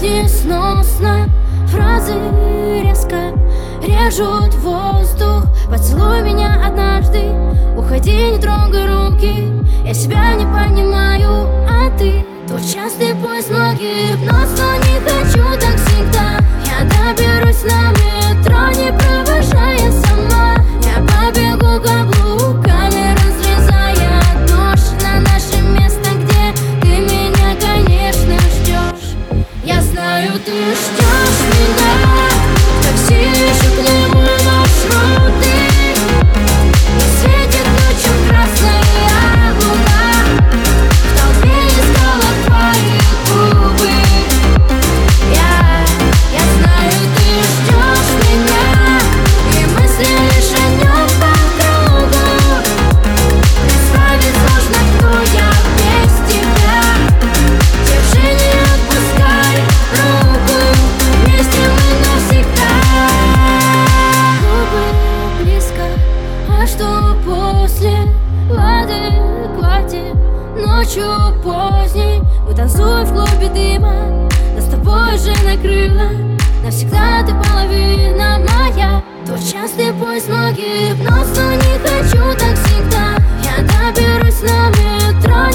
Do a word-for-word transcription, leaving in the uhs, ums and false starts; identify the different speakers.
Speaker 1: жизни сносно. Фразы резко режут воздух. Поцелуй меня однажды, уходи, не трогай руки. Я себя не понимаю, а ты твой частый поиск многих. Но не хочу так всегда. Я доберусь на метро, не провожая сама. Я побегу каблуками, разрезая дождь на наше место, где ты меня, конечно, ждешь. Я знаю, ты ждешь меня. Такси ищут любые маршруты. Не светит ночью красная луна. В толпе искала твои губы. Я, я знаю, ты ждешь меня. И мысли лишь о нем по кругу. Представить сложно, кто я без тебя. Держи, не отпускай руку. Вместе мы навсегда. Губы близко, а что после? В адеквате ночью поздней мы танцуем в клубе дыма. Нас с тобой уже накрыло. Навсегда ты половина моя. Твой частый поиск многих, но не хочу так всегда. Я доберусь на метро.